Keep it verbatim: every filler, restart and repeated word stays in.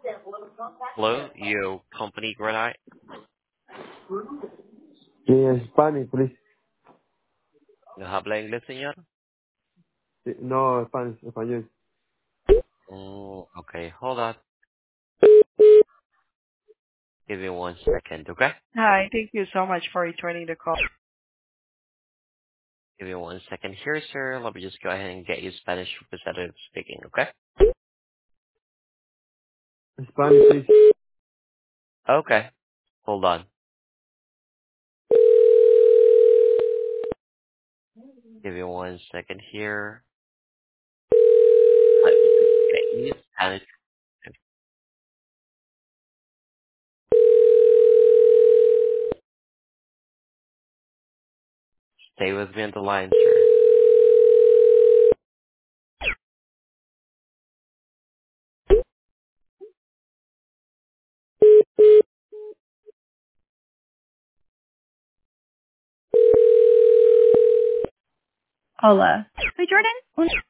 Hello, your company Granite. Sí, Spanish, please. ¿No habla inglés, señor? Sí, no, Spanish, español. Mm, okay, hold on. Give me one second, okay? Hi. Thank you so much for returning the call. Give me one second here, sir. Let me just go ahead and get you Spanish representative speaking, okay? Spanish, please. Okay, hold on. Give me one second here. Let me just get you Spanish. Stay with me on the line, sir. Hola. Hi, Jordan.